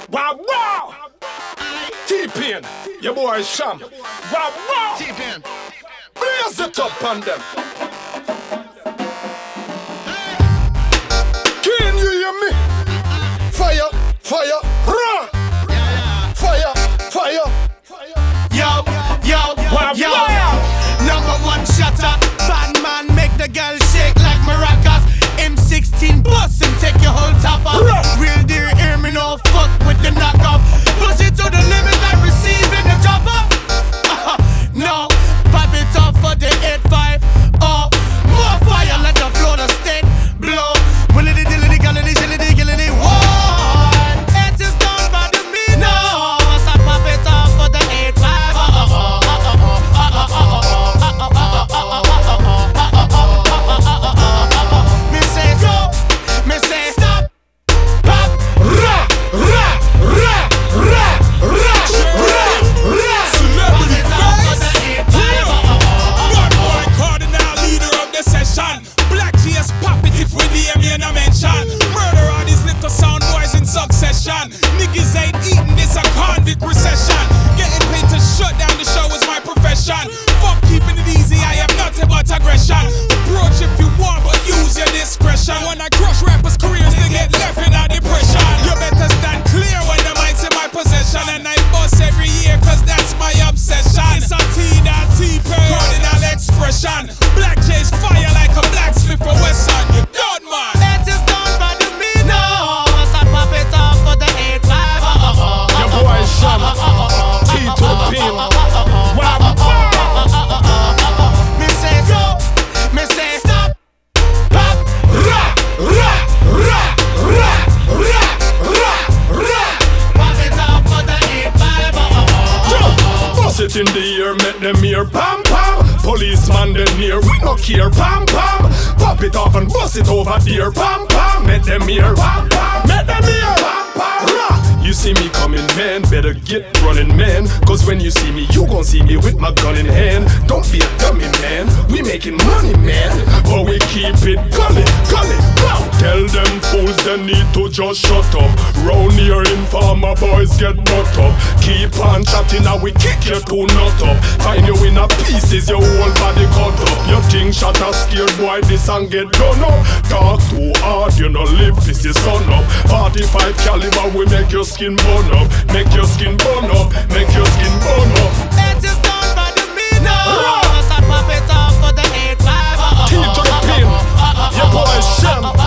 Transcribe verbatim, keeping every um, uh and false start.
Wow, wow! T-Pain, your boy Sham. Wow, wow! T-Pain. Blaze it up on them. Can you hear me? Fire, fire, run! Fire, fire, Yo, yo, wow, yo. wow! Number one shutter. Bad man make the girl shake like maracas. M sixteen bus and take your whole top off. Real deal, hear me no fuck with the knockoff. Push it to the limit, I receive in the drop off. Uh, no, pop it off for the eight five. Oh, more fire, let the floor the state blow. Willity dillity gallity shillity gillity. What? It is done by the me. No, so pop it off for the eight five. Uh oh oh uh oh uh oh uh oh uh oh uh oh Me say go, me say stop, pop, Ra, ra, ra, ra, ra, ra, ra. Celebrity face. Bad boy cardinal leader of the session. Black G S pop it if we name you no mention. Murder all these little sound boys in succession. Niggas ain't eating this a convict recession. Getting paid to shut down the show is my profession. Fuck keeping it easy, I am nothing but aggression. Approach if you want, but use your discretion. When I crush rappers' careers, they get left in a depression. You better stand clear when the mic's in my possession. And I bust every year, cause that's my obsession. It's a T that T-Pain, cardinal expression. Black J's fire like a blacksmith for Wesson. You done, man. It is done by the me. No, so pop it off for the eight five. Uh oh uh Your boy Sham. T-Pain. Wow, wow! Me say go, me say stop, pop. Ra, ra, ra, ra, ra, ra, ra. Pop it off for the eight five. Yo, bust it in the air, make them hear pam pam. Policeman they near, we no care pam pam. Pop it off and bust it over there pam pam. Make them hear pam pam. Make them hear pam pam. Ra. You see me coming, man, better get running, man. Cause when you see me, you gon' see me with my gun in hand. Don't be a dummy, man, we making money, man. But we keep it gully, gully, go. Tell them fools they need to just shut up. Round here informer boys get butt up. Keep on chatting and we kick you to nut up. Find you in a pieces, your whole body cut up. You think shot a scared boy, this and get done up. Talk too hard, you know live, this is sun up. forty-five caliber, we make your skin burn up. Make your skin burn up, make your skin burn up. It is done by the me. No, so pop it off for the eight five. T to the pin, your boy Sham.